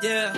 Yeah.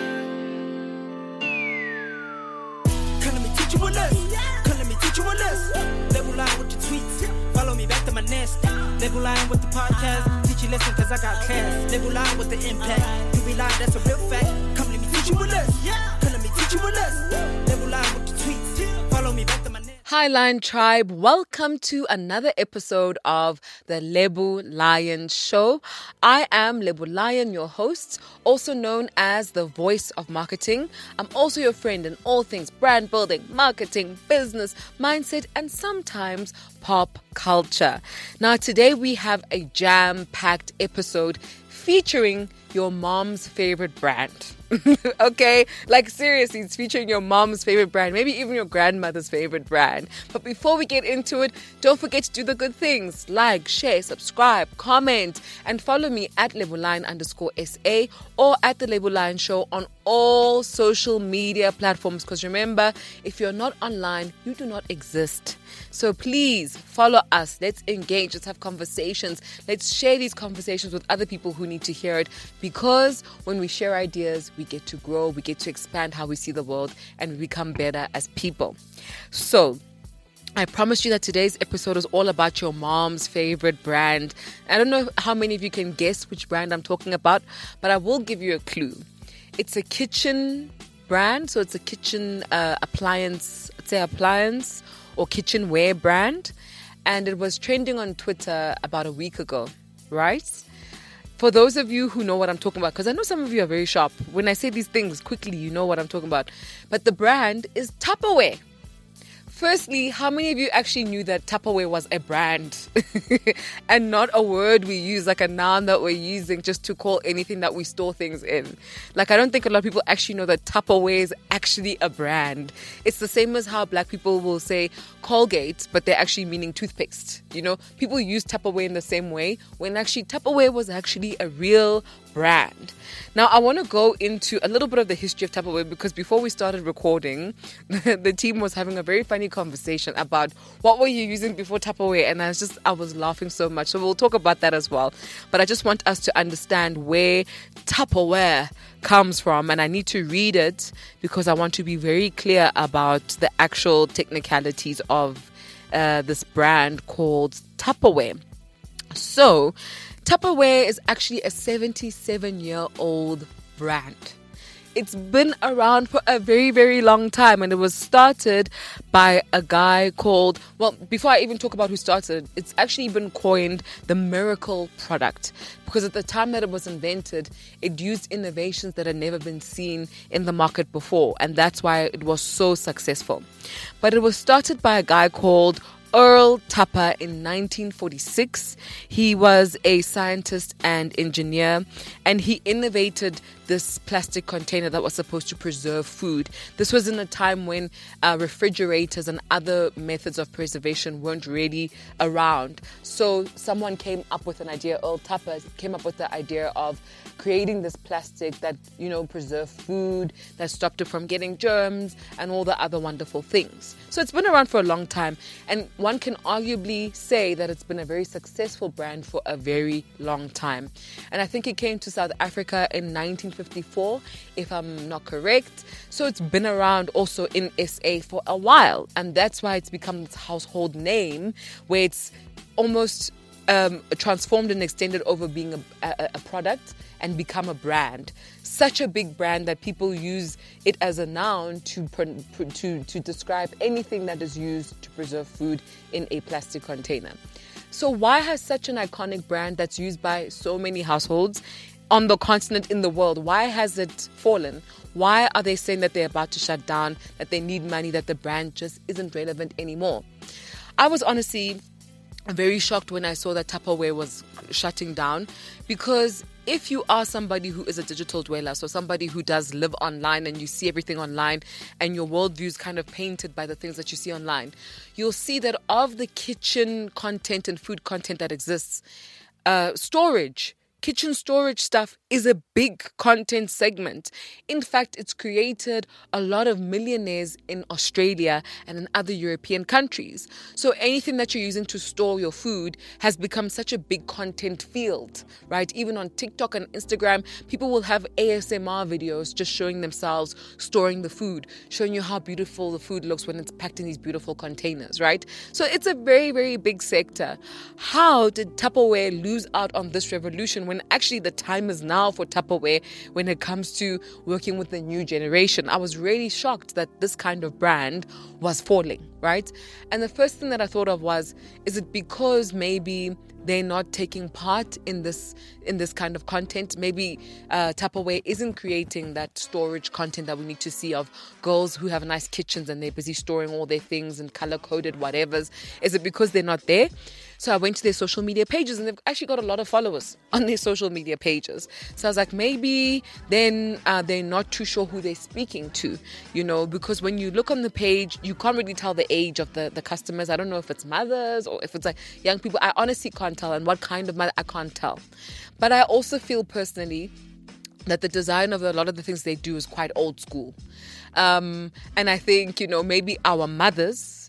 Come let me teach you a lesson. Come let me teach you a lesson. Label line with the tweets. Follow me back to my nest. Label line with the podcast. Teach you lesson cause I got class. Label line with the impact. You be lying, that's a real fact. Come let me teach you a lesson. Come let me teach you a lesson. Label line with the tweets. Follow me back to my nest. Hi Lion Tribe, welcome to another episode of the Lebu Lion Show. I am Lebu Lion, your host, also known as the voice of marketing. I'm also your friend in all things brand building, marketing, business, mindset, and sometimes pop culture. Now today we have a jam-packed episode featuring your mom's favorite brand. Okay? Like seriously, it's featuring your mom's favorite brand, maybe even your grandmother's favorite brand. But before we get into it, don't forget to do the good things. Like, share, subscribe, comment, and follow me at Lebuline_SA or at The Lebu Lion Show on all social media platforms. Because remember, if you're not online, you do not exist. So please follow us. Let's engage. Let's have conversations. Let's share these conversations with other people who need to hear it. Because when we share ideas, we get to grow, we get to expand how we see the world, and we become better as people. So I promise you that today's episode is all about your mom's favorite brand. I don't know how many of you can guess which brand I'm talking about, but I will give you a clue. It's a kitchen brand, so it's a kitchen appliance or kitchenware brand, and it was trending on Twitter about a week ago, right? For those of you who know what I'm talking about, because I know some of you are very sharp. When I say these things quickly, you know what I'm talking about. But the brand is Tupperware. Firstly, how many of you actually knew that Tupperware was a brand and not a word we use, like a noun that we're using just to call anything that we store things in? Like, I don't think a lot of people actually know that Tupperware is actually a brand. It's the same as how black people will say Colgate, but they're actually meaning toothpaste. You know, people use Tupperware in the same way when actually Tupperware was actually a real brand. Now, I want to go into a little bit of the history of Tupperware because before we started recording, the team was having a very funny conversation about what were you using before Tupperware, and I was laughing so much. So we'll talk about that as well. But I just want us to understand where Tupperware comes from, and I need to read it because I want to be very clear about the actual technicalities of this brand called Tupperware. So Tupperware is actually a 77-year-old brand. It's been around for a very, very long time, and it was started by a guy called, well, before I even talk about who started, it's actually been coined the miracle product because at the time that it was invented, it used innovations that had never been seen in the market before, and that's why it was so successful. But it was started by a guy called Earl Tupper in 1946. He was a scientist and engineer, and he innovated this plastic container that was supposed to preserve food. This was in a time when refrigerators and other methods of preservation weren't really around. So someone came up with an idea. Earl Tupper came up with the idea of creating this plastic that, you know, preserved food, that stopped it from getting germs and all the other wonderful things. So it's been around for a long time, and one can arguably say that it's been a very successful brand for a very long time. And I think it came to South Africa in 1954, if I'm not correct. So it's been around also in SA for a while, and that's why it's become this household name where it's almost transformed and extended over being a product and become a brand. Such a big brand that people use it as a noun to describe anything that is used to preserve food in a plastic container. So why has such an iconic brand that's used by so many households on the continent, in the world, why has it fallen? Why are they saying that they're about to shut down, that they need money, that the brand just isn't relevant anymore? I was honestly very shocked when I saw that Tupperware was shutting down, because if you are somebody who is a digital dweller, so somebody who does live online and you see everything online and your worldview is kind of painted by the things that you see online, you'll see that of the kitchen content and food content that exists, storage kitchen storage stuff is a big content segment. In fact, it's created a lot of millionaires in Australia and in other European countries. So anything that you're using to store your food has become such a big content field, right? Even on TikTok and Instagram, people will have ASMR videos just showing themselves storing the food, showing you how beautiful the food looks when it's packed in these beautiful containers, right? So it's a very, very big sector. How did Tupperware lose out on this revolution when actually the time is now for Tupperware when it comes to working with the new generation? I was really shocked that this kind of brand was falling, right? And the first thing that I thought of was, is it because maybe they're not taking part in this kind of content? Maybe Tupperware isn't creating that storage content that we need to see of girls who have nice kitchens and they're busy storing all their things and color-coded whatevers. Is it because they're not there? So I went to their social media pages and they've actually got a lot of followers on their social media pages. So I was like, maybe then they're not too sure who they're speaking to, because when you look on the page, you can't really tell the age of the customers. I don't know if it's mothers or if it's like young people. I honestly can't tell, and what kind of mother, I can't tell. But I also feel personally that the design of a lot of the things they do is quite old school. And I think, maybe our mothers,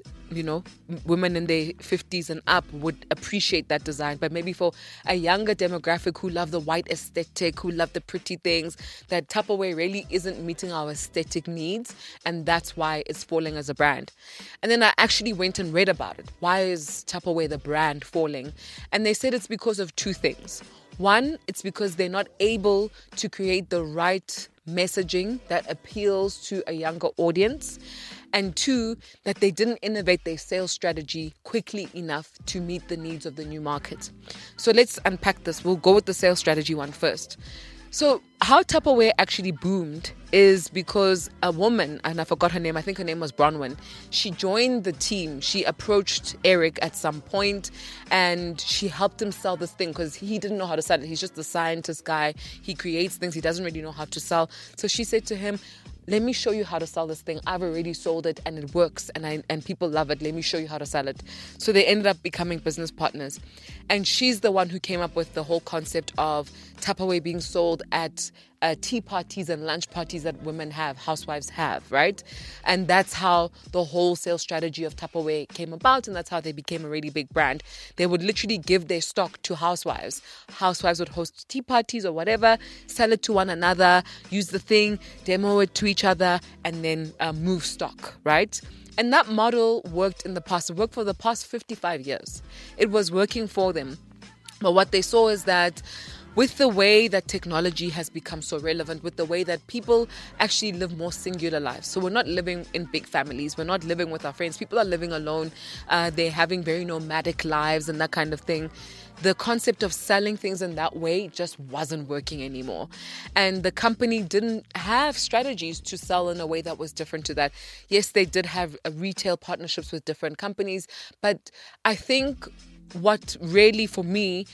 women in their 50s and up would appreciate that design. But maybe for a younger demographic who love the white aesthetic, who love the pretty things, that Tupperware really isn't meeting our aesthetic needs. And that's why it's falling as a brand. And then I actually went and read about it. Why is Tupperware, the brand, falling? And they said it's because of two things. One, it's because they're not able to create the right messaging that appeals to a younger audience. And two, that they didn't innovate their sales strategy quickly enough to meet the needs of the new market. So let's unpack this. We'll go with the sales strategy one first. So how Tupperware actually boomed is because a woman, and I forgot her name, I think her name was Bronwyn, she joined the team. She approached Eric at some point and she helped him sell this thing because he didn't know how to sell it. He's just a scientist guy. He creates things. He doesn't really know how to sell. So she said to him, let me show you how to sell this thing. I've already sold it and it works and people love it. Let me show you how to sell it. So they ended up becoming business partners. And she's the one who came up with the whole concept of Tupperware being sold at tea parties and lunch parties that women have, housewives have, right? And that's how the wholesale strategy of Tupperware came about, and that's how they became a really big brand. They would literally give their stock to housewives. Housewives would host tea parties or whatever, sell it to one another, use the thing, demo it to each other, and then move stock, right? And that model worked in the past. It worked for the past 55 years. It was working for them. But what they saw is that with the way that technology has become so relevant, with the way that people actually live more singular lives. So we're not living in big families. We're not living with our friends. People are living alone. They're having very nomadic lives and that kind of thing. The concept of selling things in that way just wasn't working anymore. And the company didn't have strategies to sell in a way that was different to that. Yes, they did have retail partnerships with different companies, but I think what really, for me,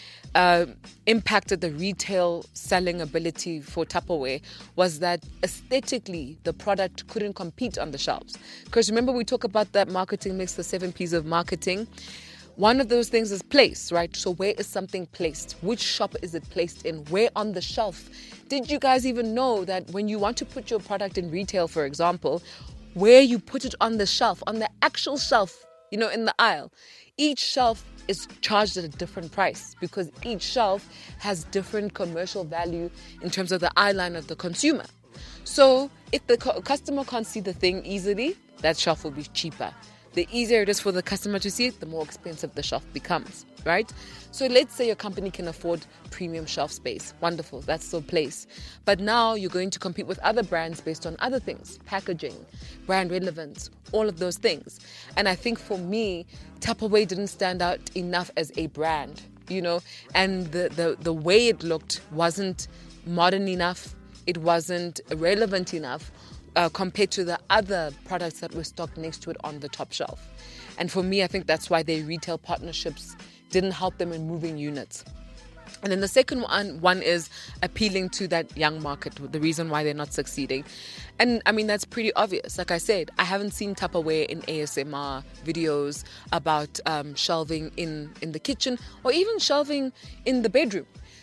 impacted the retail selling ability for Tupperware was that aesthetically, the product couldn't compete on the shelves. Because remember, we talk about that marketing mix, the 7 P's of marketing. One of those things is place, right? So where is something placed? Which shop is it placed in? Where on the shelf? Did you guys even know that when you want to put your product in retail, for example, where you put it on the shelf, on the actual shelf, in the aisle, each shelf is charged at a different price because each shelf has different commercial value in terms of the eye line of the consumer. So if the customer can't see the thing easily, that shelf will be cheaper. The easier it is for the customer to see it, the more expensive the shelf becomes, right? So let's say your company can afford premium shelf space. Wonderful, that's still place. But now you're going to compete with other brands based on other things, packaging, brand relevance, all of those things. And I think for me, Tupperware didn't stand out enough as a brand, and the way it looked wasn't modern enough. It wasn't relevant enough. Compared to the other products that were stocked next to it on the top shelf. And for me, I think that's why their retail partnerships didn't help them in moving units. And then the second one is appealing to that young market, the reason why they're not succeeding. And I mean, that's pretty obvious. Like I said, I haven't seen Tupperware in ASMR videos about shelving in the kitchen or even shelving in the bedroom.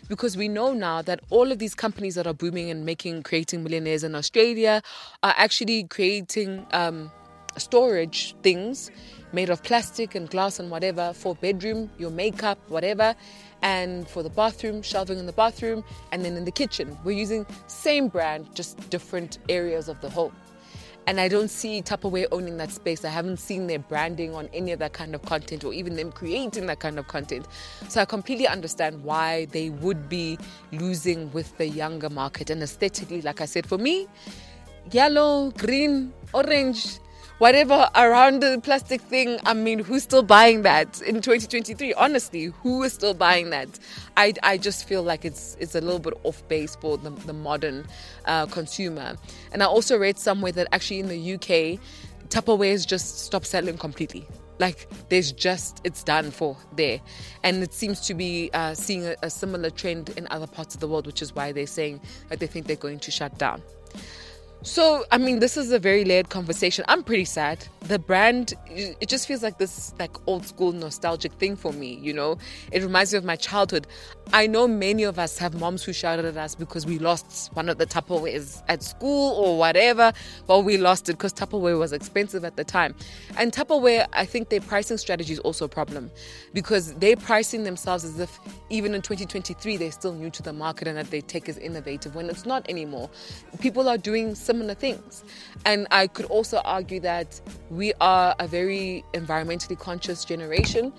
because we know now that all of these companies that are booming and creating millionaires in Australia are actually creating storage things made of plastic and glass and whatever for bedroom, your makeup, whatever, and for the bathroom, shelving in the bathroom, and then in the kitchen. We're using same brand, just different areas of the home. And I don't see Tupperware owning that space. I haven't seen their branding on any of that kind of content, or even them creating that kind of content. So I completely understand why they would be losing with the younger market. And aesthetically, like I said, for me, yellow, green, orange, whatever around the plastic thing, I mean, who's still buying that in 2023? Honestly, who is still buying that? I just feel like it's a little bit off base for the modern consumer. And I also read somewhere that actually in the UK, Tupperware has just stopped selling completely. Like it's done for there. And it seems to be seeing a similar trend in other parts of the world, which is why they're saying that they think they're going to shut down. So, I mean, this is a very layered conversation. I'm pretty sad. The brand, it just feels like this like old school nostalgic thing for me, you know. It reminds me of my childhood. I know many of us have moms who shouted at us because we lost one of the Tupperwares at school or whatever. Well, we lost it because Tupperware was expensive at the time. And Tupperware, I think their pricing strategy is also a problem, because they're pricing themselves as if even in 2023 they're still new to the market and that their tech is innovative, when it's not anymore. People are doing similar things. And I could also argue that we are a very environmentally conscious generation.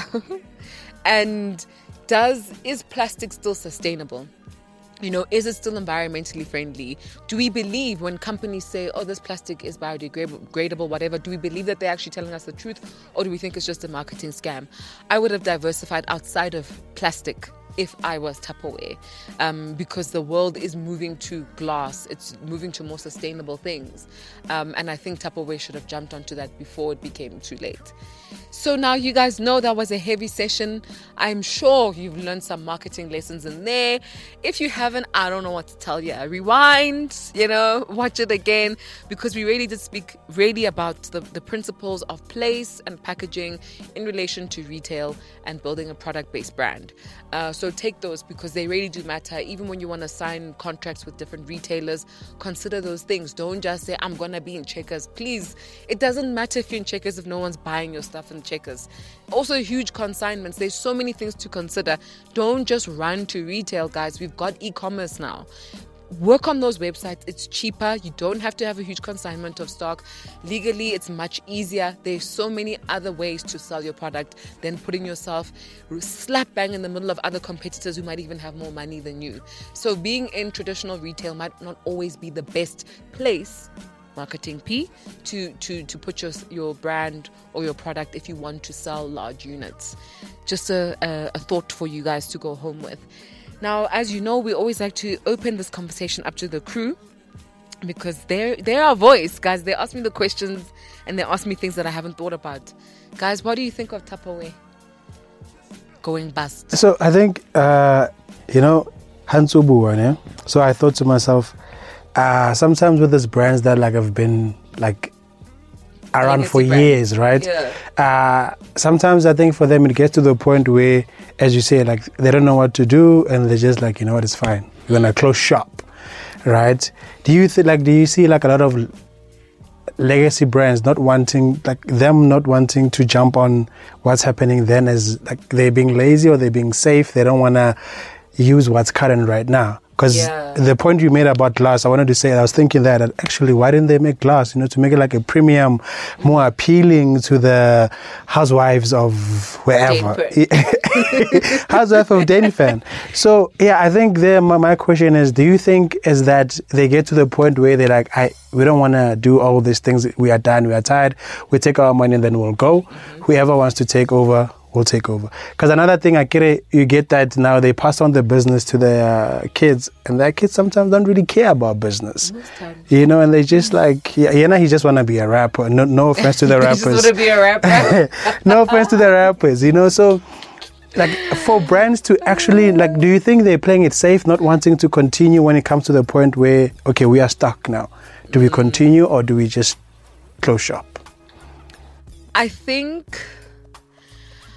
And is plastic still sustainable? You know, is it still environmentally friendly? Do we believe when companies say, oh, this plastic is biodegradable, whatever, do we believe that they're actually telling us the truth, or do we think it's just a marketing scam? I would have diversified outside of plastic if I was Tupperware, because the world is moving to glass. It's moving to more sustainable things. And I think Tupperware should have jumped onto that before it became too late. So now you guys know that was a heavy session. I'm sure you've learned some marketing lessons in there. If you haven't, I don't know what to tell you. Rewind, watch it again, because we really did speak really about the principles of place and packaging in relation to retail and building a product-based brand. So take those, because they really do matter. Even when you want to sign contracts with different retailers, consider those things. Don't just say, I'm going to be in Checkers. Please, it doesn't matter if you're in Checkers if no one's buying your stuff in Checkers. Also, huge consignments. There's so many things to consider. Don't just run to retail, guys. We've got e-commerce now. Work on those websites. It's cheaper. You don't have to have a huge consignment of stock. Legally, it's much easier. There's so many other ways to sell your product than putting yourself slap bang in the middle of other competitors who might even have more money than you. So being in traditional retail might not always be the best place, marketing P, to put your brand or your product if you want to sell large units. Just a thought for you guys to go home with. Now, as you know, we always like to open this conversation up to the crew, because they're our voice, guys. They ask me the questions and they ask me things that I haven't thought about. Guys, what do you think of Tupperware going bust? So I think, Hansubu, yeah? So I thought to myself, sometimes with these brands that have been around for years, right? Yeah. Sometimes I think for them it gets to the point where, as you say, they don't know what to do, and they're just you know what, it's fine. We're gonna close shop, right? Do you see a lot of legacy brands not wanting to jump on what's happening then, as they're being lazy or they're being safe? They don't want to use what's current right now. Because the point you made about glass, I wanted to say, I was thinking that actually, why didn't they make glass, to make it a premium, more appealing to the housewives of wherever. Housewife of Danefan. So, I think my question is, do you think is that they get to the point where they're we don't want to do all these things, we are done, we are tired, we take our money and then we'll go. Mm-hmm. Whoever wants to take over will take over. Because another thing, you get that now they pass on the business to their kids, and their kids sometimes don't really care about business. And they just he just want to be a rapper. No offense to the rappers. You just want to be a rapper? No offense to the rappers, so for brands to actually, do you think they're playing it safe, not wanting to continue when it comes to the point where, okay, we are stuck now? Do we continue, or do we just close shop? I think...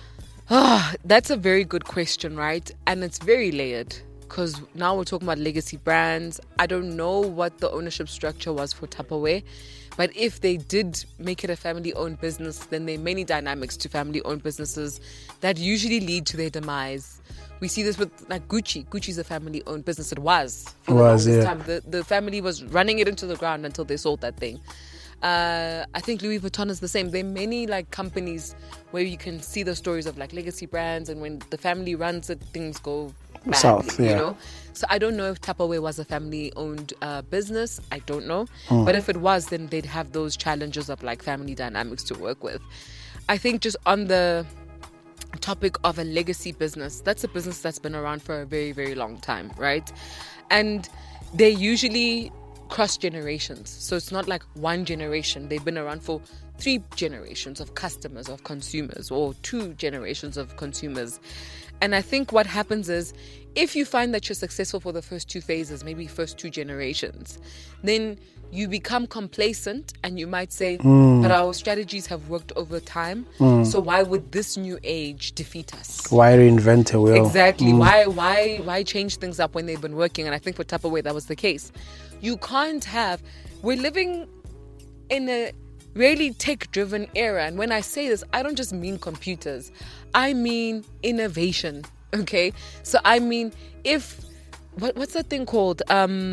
That's a very good question, right? And it's very layered, because now we're talking about legacy brands. I don't know what the ownership structure was for Tupperware, but if they did make it a family-owned business, then there are many dynamics to family-owned businesses that usually lead to their demise. We see this with like Gucci. Gucci's a family-owned business. It was for the longest time. The family was running it into the ground until they sold that thing. I think Louis Vuitton is the same. There are many like companies where you can see the stories of like legacy brands, and when the family runs it, things go badly, south. Yeah. You know. So I don't know if Tupperware was a family-owned business. I don't know. But if it was, then they'd have those challenges of like family dynamics to work with. I think just on the topic of a legacy business, that's a business that's been around for a very, very long time, right? And they usually cross generations. So it's not like one generation. They've been around for 3 generations of customers, of consumers, or 2 generations of consumers. And I think what happens is, if you find that you're successful for the first 2 phases, maybe first 2 generations, then you become complacent and you might say, but our strategies have worked over time. So why would this new age defeat us? Why reinvent a wheel? Exactly. Why change things up when they've been working? And I think for Tupperware, that was the case. You can't have... We're living in a really tech-driven era. And when I say this, I don't just mean computers. I mean innovation, okay? So I mean, if... What's that thing called?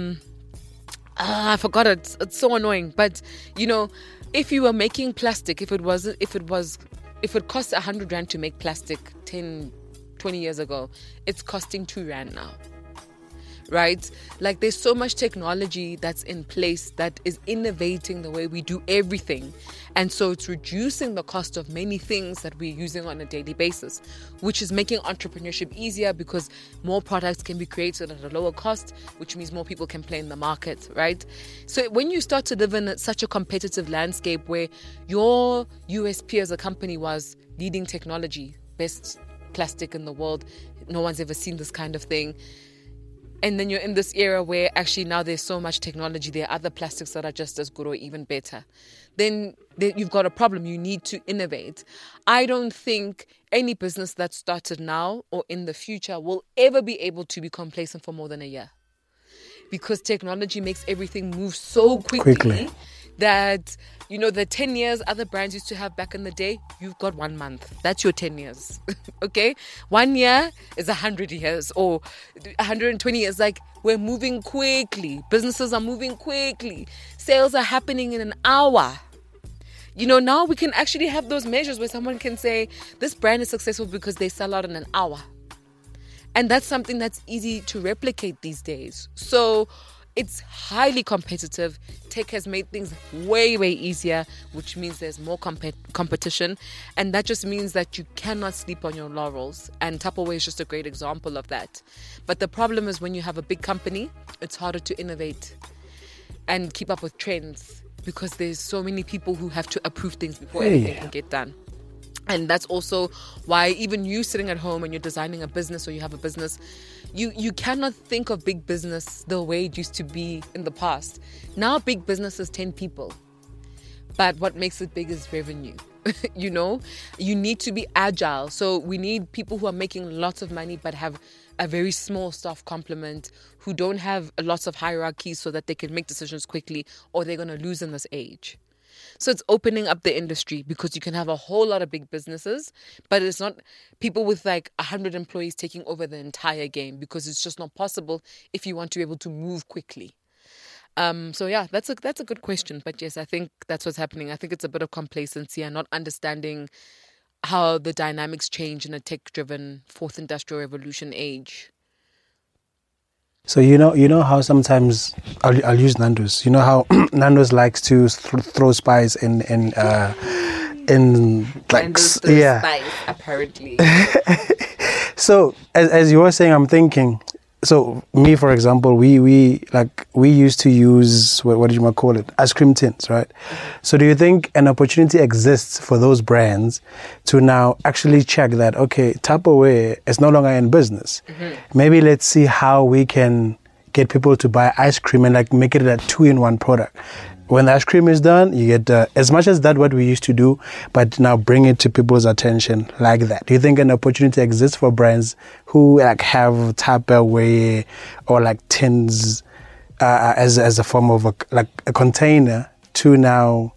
I forgot it. It's so annoying. But, you know, if you were making plastic, if it cost 100 Rand to make plastic 10, 20 years ago, it's costing 2 Rand now. Right? Like, there's so much technology that's in place that is innovating the way we do everything. And so it's reducing the cost of many things that we're using on a daily basis, which is making entrepreneurship easier because more products can be created at a lower cost, which means more people can play in the market, right? So when you start to live in such a competitive landscape where your USP as a company was leading technology, best plastic in the world, no one's ever seen this kind of thing, and then you're in this era where actually now there's so much technology, there are other plastics that are just as good or even better, then you've got a problem. You need to innovate. I don't think any business that started now or in the future will ever be able to be complacent for more than a year, because technology makes everything move so quickly. That, you know, the 10 years other brands used to have back in the day, you've got 1 month. That's your 10 years. Okay? 1 year is 100 years or 120 years. Like, we're moving quickly. Businesses are moving quickly. Sales are happening in an hour. You know, now we can actually have those measures where someone can say, this brand is successful because they sell out in an hour. And that's something that's easy to replicate these days. So it's highly competitive. Tech has made things way, way easier, which means there's more competition. And that just means that you cannot sleep on your laurels. And Tupperware is just a great example of that. But the problem is when you have a big company, it's harder to innovate and keep up with trends because there's so many people who have to approve things before anything can get done. And that's also why even you sitting at home and you're designing a business or you have a business, you cannot think of big business the way it used to be in the past. Now big business is 10 people. But what makes it big is revenue. You know, you need to be agile. So we need people who are making lots of money but have a very small staff complement, who don't have lots of hierarchies so that they can make decisions quickly, or they're going to lose in this age. So it's opening up the industry because you can have a whole lot of big businesses, but it's not people with like 100 employees taking over the entire game, because it's just not possible if you want to be able to move quickly. So yeah, that's a good question. But yes, I think that's what's happening. I think it's a bit of complacency and not understanding how the dynamics change in a tech-driven fourth industrial revolution age. So you know how sometimes I'll use Nando's. You know how Nando's likes to throw spice in like spice apparently. So as you were saying, I'm thinking. So me, for example, we used to use what do you call it, ice cream tins, right? So do you think an opportunity exists for those brands to now actually check that, okay, Tupperware is no longer in business. Maybe let's see how we can get people to buy ice cream and like make it a 2-in-1 product. when the ice cream is done, you get as much as that what we used to do, but now bring it to people's attention like that. Do you think an opportunity exists for brands who like have Tupperware or like tins as a form of a container to now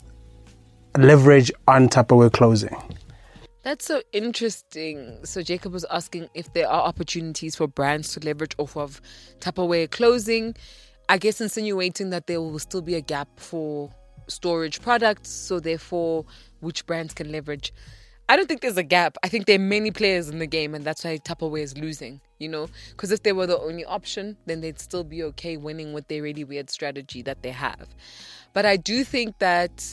leverage on Tupperware clothing? That's so interesting. So Jacob was asking if there are opportunities for brands to leverage off of Tupperware clothing. I guess insinuating that there will still be a gap for storage products, so therefore which brands can leverage. I don't think there's a gap. I think there are many players in the game, and that's why Tupperware is losing, because if they were the only option, then they'd still be okay winning with their really weird strategy that they have. But I do think that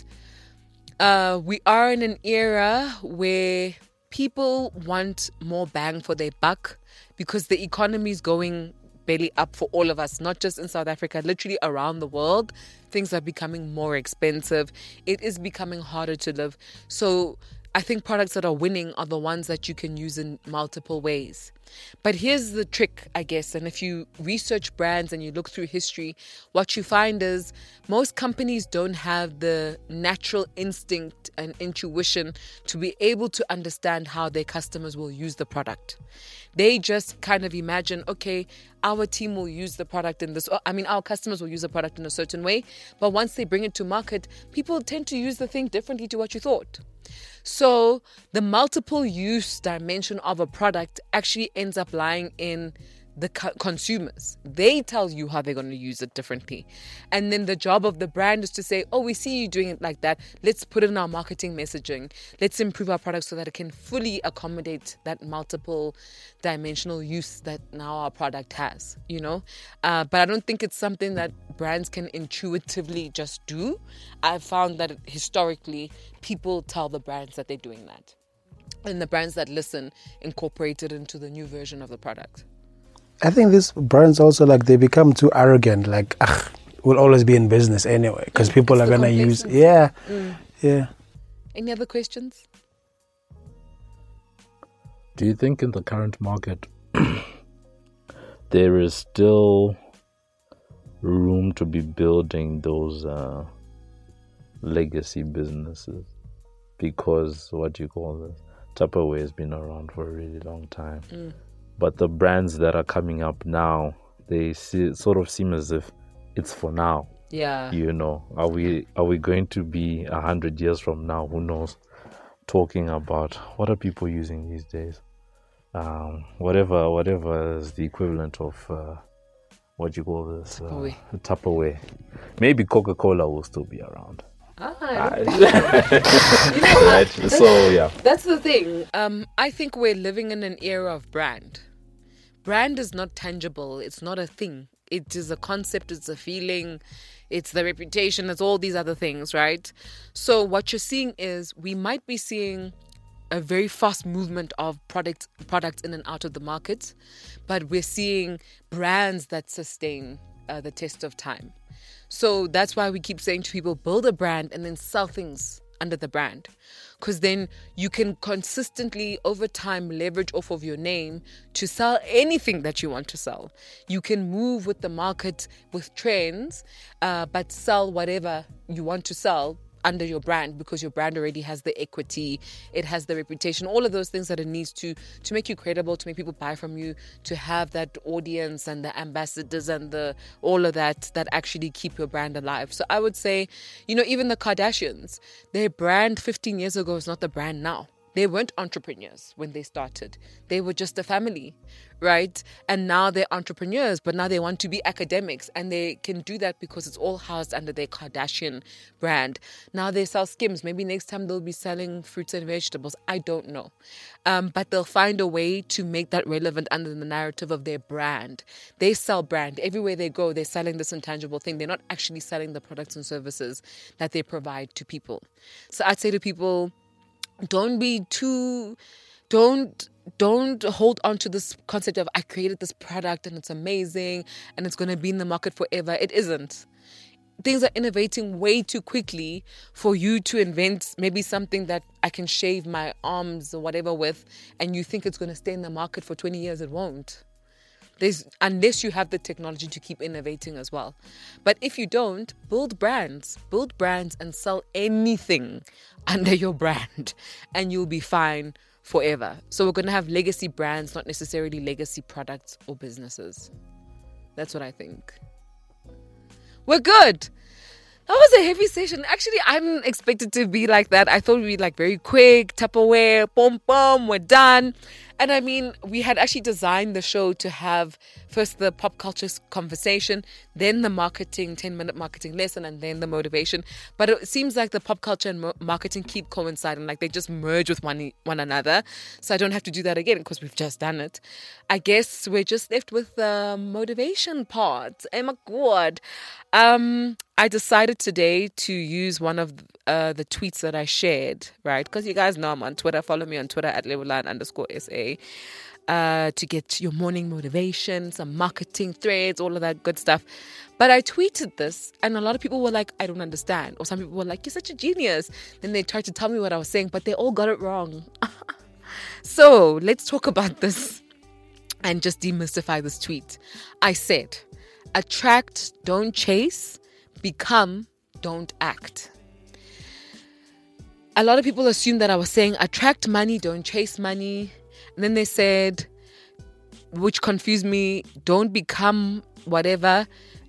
we are in an era where people want more bang for their buck because the economy is going belly up for all of us, not just in South Africa, literally around the world. Things are becoming more expensive. It is becoming harder to live. So I think products that are winning are the ones that you can use in multiple ways. But here's the trick, I guess. And if you research brands and you look through history, what you find is most companies don't have the natural instinct and intuition to be able to understand how their customers will use the product. They just kind of imagine, okay, our team will use the product in this, our customers will use the product in a certain way. But once they bring it to market, people tend to use the thing differently to what you thought. So the multiple use dimension of a product actually ends up lying in the consumers. They tell you how they're going to use it differently. And then the job of the brand is to say, oh, we see you doing it like that. Let's put it in our marketing messaging. Let's improve our product so that it can fully accommodate that multiple dimensional use that now our product has, But I don't think it's something that brands can intuitively just do. I've found that historically, people tell the brands that they're doing that. And the brands that listen incorporate it into the new version of the product. I think these brands also, they become too arrogant. We'll always be in business anyway because people are going to use... Yeah. Any other questions? Do you think in the current market there is still room to be building those legacy businesses? Because, Tupperware has been around for a really long time. But the brands that are coming up now, they sort of seem as if it's for now. Yeah. Are we going to be 100 years from now? Who knows? Talking about what are people using these days? Whatever is the equivalent of Tupperware. Maybe Coca-Cola will still be around. So yeah, that's the thing. I think we're living in an era of brand. Brand is not tangible. It's not a thing. It is a concept. It's a feeling. It's the reputation. It's all these other things, right? So what you're seeing is we might be seeing a very fast movement of products in and out of the market, but we're seeing brands that sustain the test of time. So that's why we keep saying to people, build a brand and then sell things under the brand. Because then you can consistently, over time, leverage off of your name to sell anything that you want to sell. You can move with the market, with trends, but sell whatever you want to sell under your brand, because your brand already has the equity, it has the reputation, all of those things that it needs to make you credible, to make people buy from you, to have that audience and the ambassadors and all of that actually keep your brand alive. So I would say, even the Kardashians, their brand 15 years ago is not the brand now. They weren't entrepreneurs when they started. They were just a family, right? And now they're entrepreneurs, but now they want to be academics, and they can do that because it's all housed under their Kardashian brand. Now they sell Skims. Maybe next time they'll be selling fruits and vegetables. I don't know. But they'll find a way to make that relevant under the narrative of their brand. They sell brand. Everywhere they go, they're selling this intangible thing. They're not actually selling the products and services that they provide to people. So I'd say to people, don't hold on to this concept of I created this product and it's amazing and it's going to be in the market forever. It isn't. Things are innovating way too quickly for you to invent maybe something that I can shave my arms or whatever with, and you think it's going to stay in the market for 20 years. It won't. unless you have the technology to keep innovating as well. But if you don't, build brands and sell anything under your brand, and you'll be fine forever. So we're going to have legacy brands, not necessarily legacy products or businesses. That's what I think. We're good. That was a heavy session. Actually, I didn't expect it to be like that. I thought we'd be like very quick, Tupperware, boom, boom, we're done. And I mean, we had actually designed the show to have first the pop culture conversation, then the marketing, 10-minute marketing lesson, and then the motivation. But it seems like the pop culture and marketing keep coinciding, like they just merge with one another. So I don't have to do that again because we've just done it. I guess we're just left with the motivation part. Oh my God. I decided today to use one of the tweets that I shared, right? Because you guys know I'm on Twitter. Follow me on Twitter at @LebelLion_SA to get your morning motivation, some marketing threads, all of that good stuff. But I tweeted this and a lot of people were like, I don't understand. Or some people were like, you're such a genius. Then they tried to tell me what I was saying, but they all got it wrong. So let's talk about this and just demystify this tweet. I said, attract, don't chase. Become, don't act. A lot of people assume that I was saying attract money, don't chase money. And then they said, which confused me, don't become whatever,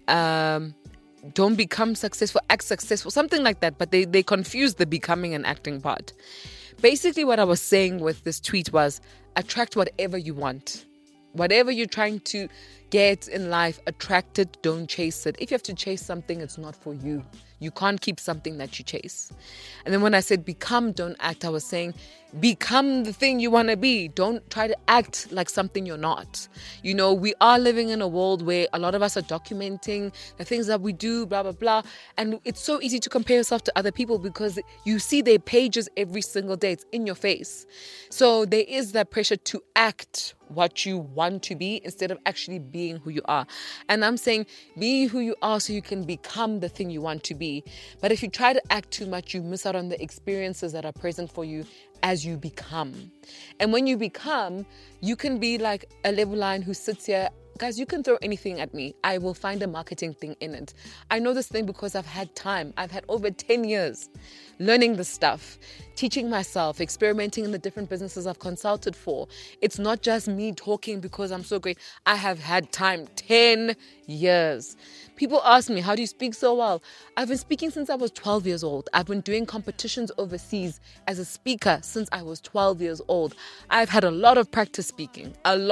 don't become successful, act successful, something like that. But they confused the becoming and acting part. Basically, what I was saying with this tweet was attract whatever you want. Whatever you're trying to get in life, attract it, don't chase it. If you have to chase something, it's not for you. You can't keep something that you chase. And then when I said become, don't act, I was saying become the thing you want to be. Don't try to act like something you're not. You know, we are living in a world where a lot of us are documenting the things that we do, blah, blah, blah. And it's so easy to compare yourself to other people because you see their pages every single day. It's in your face. So there is that pressure to act what you want to be instead of actually being who you are. And I'm saying be who you are so you can become the thing you want to be. But if you try to act too much, you miss out on the experiences that are present for you as you become. And when you become, you can be like a Lebo Lion who sits here. Guys, you can throw anything at me. I will find a marketing thing in it. I know this thing because I've had time. I've had over 10 years learning this stuff, teaching myself, experimenting in the different businesses I've consulted for. It's not just me talking because I'm so great. I have had time, 10 years. People ask me, how do you speak so well? I've been speaking since I was 12 years old. I've been doing competitions overseas as a speaker since I was 12 years old. I've had a lot of practice speaking,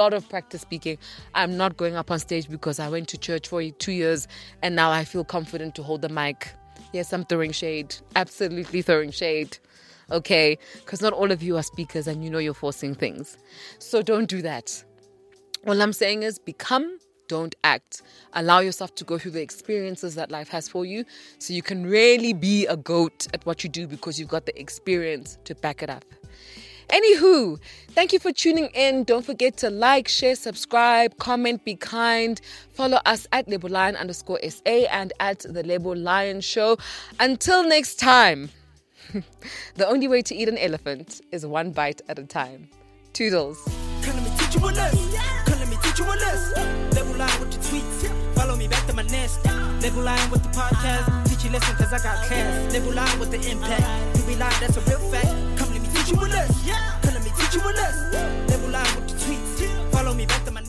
I'm not going up on stage because I went to church for 2 years and now I feel confident to hold the mic. Yes, I'm throwing shade. Absolutely throwing shade. Okay? Because not all of you are speakers and you know you're forcing things. So don't do that. All I'm saying is become, don't act. Allow yourself to go through the experiences that life has for you so you can really be a goat at what you do because you've got the experience to back it up. Anywho, thank you for tuning in. Don't forget to like, share, subscribe, comment, be kind. Follow us at LebelLion_SA and at The Lebo Lion Show. Until next time, the only way to eat an elephant is one bite at a time. Toodles. Come let me teach you a lesson. Come let me teach you a lesson. Lebo Lion with the tweets. Follow me back to my nest. Lebo Lion with the podcast. Teach you lesson cause I got class. Lebo Lion with the impact. You be lying, that's a real fact. Come let me teach you a lesson. Come let me teach you a lesson. Lebo Lion with the tweets. Follow me back to my